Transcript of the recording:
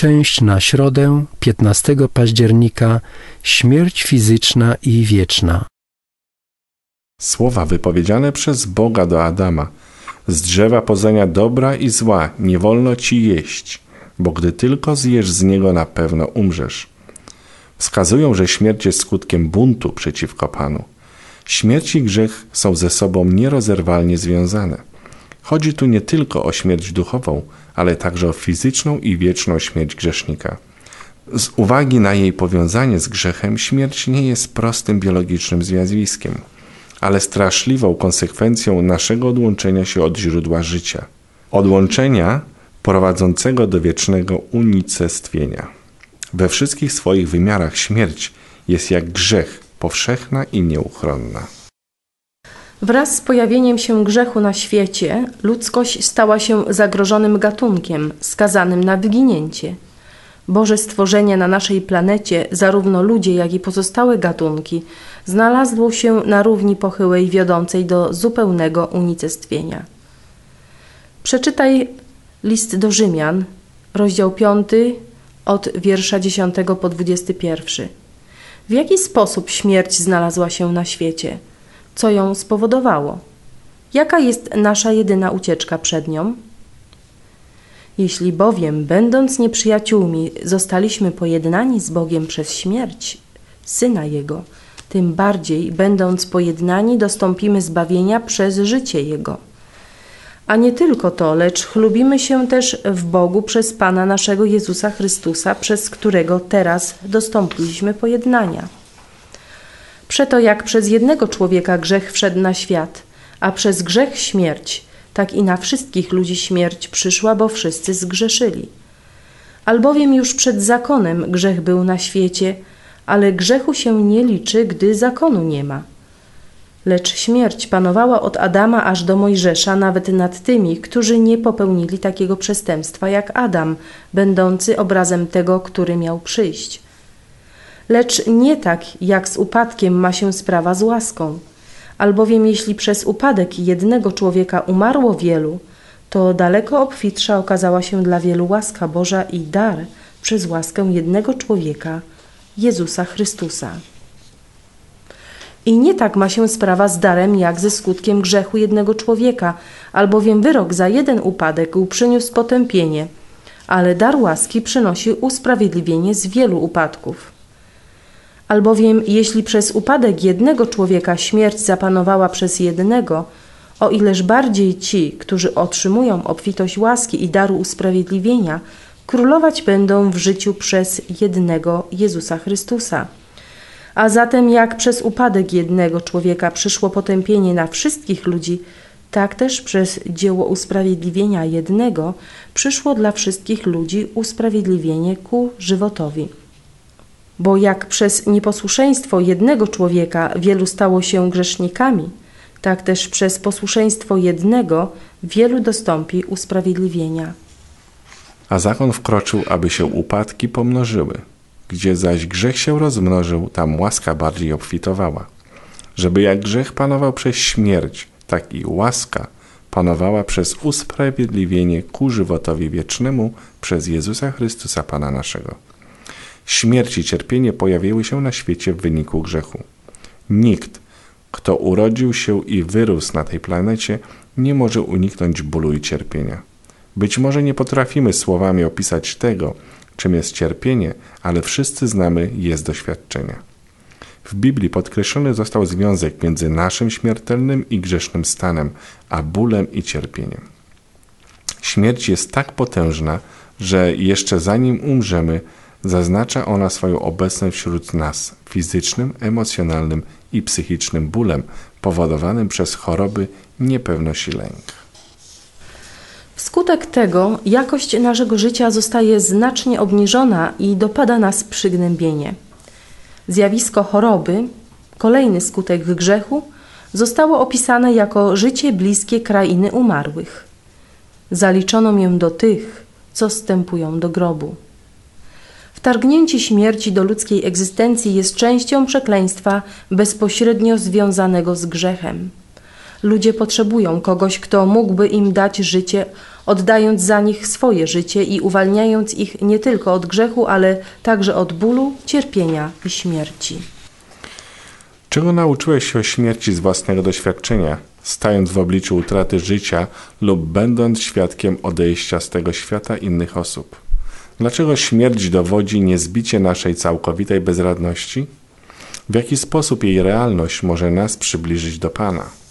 część na środę 15 października śmierć fizyczna i wieczna. Słowa wypowiedziane przez Boga do Adama: z drzewa poznania dobra i zła nie wolno ci jeść, bo gdy tylko zjesz z niego, na pewno umrzesz. Wskazują, że śmierć jest skutkiem buntu przeciwko Panu. Śmierć i grzech są ze sobą nierozerwalnie związane. Chodzi tu nie tylko o śmierć duchową, ale także o fizyczną i wieczną śmierć grzesznika. Z uwagi na jej powiązanie z grzechem, śmierć nie jest prostym biologicznym zjawiskiem, ale straszliwą konsekwencją naszego odłączenia się od źródła życia. Odłączenia prowadzącego do wiecznego unicestwienia. We wszystkich swoich wymiarach śmierć jest jak grzech, powszechna i nieuchronna. Wraz z pojawieniem się grzechu na świecie, ludzkość stała się zagrożonym gatunkiem, skazanym na wyginięcie. Boże stworzenie na naszej planecie, zarówno ludzie, jak i pozostałe gatunki, znalazło się na równi pochyłej wiodącej do zupełnego unicestwienia. Przeczytaj list do Rzymian, rozdział 5, od wiersza 10 po 21. W jaki sposób śmierć znalazła się na świecie? Co ją spowodowało? Jaka jest nasza jedyna ucieczka przed nią? Jeśli bowiem, będąc nieprzyjaciółmi, zostaliśmy pojednani z Bogiem przez śmierć Syna Jego, tym bardziej, będąc pojednani, dostąpimy zbawienia przez życie Jego. A nie tylko to, lecz chlubimy się też w Bogu przez Pana naszego Jezusa Chrystusa, przez którego teraz dostąpiliśmy pojednania. Przeto jak przez jednego człowieka grzech wszedł na świat, a przez grzech śmierć, tak i na wszystkich ludzi śmierć przyszła, bo wszyscy zgrzeszyli. Albowiem już przed zakonem grzech był na świecie, ale grzechu się nie liczy, gdy zakonu nie ma. Lecz śmierć panowała od Adama aż do Mojżesza nawet nad tymi, którzy nie popełnili takiego przestępstwa jak Adam, będący obrazem tego, który miał przyjść. Lecz nie tak, jak z upadkiem ma się sprawa z łaską. Albowiem jeśli przez upadek jednego człowieka umarło wielu, to daleko obfitsza okazała się dla wielu łaska Boża i dar przez łaskę jednego człowieka, Jezusa Chrystusa. I nie tak ma się sprawa z darem, jak ze skutkiem grzechu jednego człowieka, albowiem wyrok za jeden upadek przyniósł potępienie, ale dar łaski przynosi usprawiedliwienie z wielu upadków. Albowiem jeśli przez upadek jednego człowieka śmierć zapanowała przez jednego, o ileż bardziej ci, którzy otrzymują obfitość łaski i daru usprawiedliwienia, królować będą w życiu przez jednego Jezusa Chrystusa. A zatem jak przez upadek jednego człowieka przyszło potępienie na wszystkich ludzi, tak też przez dzieło usprawiedliwienia jednego przyszło dla wszystkich ludzi usprawiedliwienie ku żywotowi. Bo jak przez nieposłuszeństwo jednego człowieka wielu stało się grzesznikami, tak też przez posłuszeństwo jednego wielu dostąpi usprawiedliwienia. A zakon wkroczył, aby się upadki pomnożyły. Gdzie zaś grzech się rozmnożył, tam łaska bardziej obfitowała. Żeby jak grzech panował przez śmierć, tak i łaska panowała przez usprawiedliwienie ku żywotowi wiecznemu przez Jezusa Chrystusa Pana naszego. Śmierć i cierpienie pojawiły się na świecie w wyniku grzechu. Nikt, kto urodził się i wyrósł na tej planecie, nie może uniknąć bólu i cierpienia. Być może nie potrafimy słowami opisać tego, czym jest cierpienie, ale wszyscy znamy je z doświadczenia. W Biblii podkreślony został związek między naszym śmiertelnym i grzesznym stanem, a bólem i cierpieniem. Śmierć jest tak potężna, że jeszcze zanim umrzemy, zaznacza ona swoją obecność wśród nas fizycznym, emocjonalnym i psychicznym bólem powodowanym przez choroby, niepewność i lęk. Wskutek tego jakość naszego życia zostaje znacznie obniżona i dopada nas przygnębienie. Zjawisko choroby, kolejny skutek grzechu, zostało opisane jako życie bliskie krainy umarłych. Zaliczono mię do tych, co wstępują do grobu. Wtargnięcie śmierci do ludzkiej egzystencji jest częścią przekleństwa bezpośrednio związanego z grzechem. Ludzie potrzebują kogoś, kto mógłby im dać życie oddając za nich swoje życie i uwalniając ich nie tylko od grzechu, ale także od bólu, cierpienia i śmierci. Czego nauczyłeś się o śmierci z własnego doświadczenia, stając w obliczu utraty życia lub będąc świadkiem odejścia z tego świata innych osób? Dlaczego śmierć dowodzi niezbicie naszej całkowitej bezradności? W jaki sposób jej realność może nas przybliżyć do Pana?